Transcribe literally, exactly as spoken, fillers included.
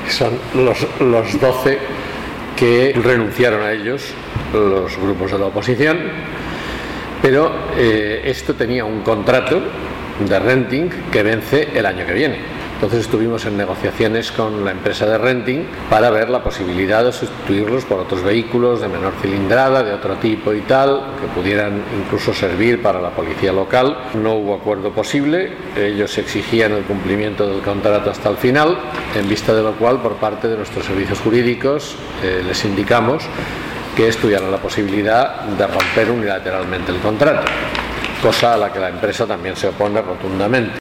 son los, los doce que renunciaron a ellos los grupos de la oposición, pero eh, esto tenía un contrato de renting que vence el año que viene. Entonces estuvimos en negociaciones con la empresa de renting para ver la posibilidad de sustituirlos por otros vehículos de menor cilindrada, de otro tipo y tal, que pudieran incluso servir para la policía local. No hubo acuerdo posible, ellos exigían el cumplimiento del contrato hasta el final, en vista de lo cual por parte de nuestros servicios jurídicos eh, les indicamos que estudiaran la posibilidad de romper unilateralmente el contrato, cosa a la que la empresa también se opone rotundamente.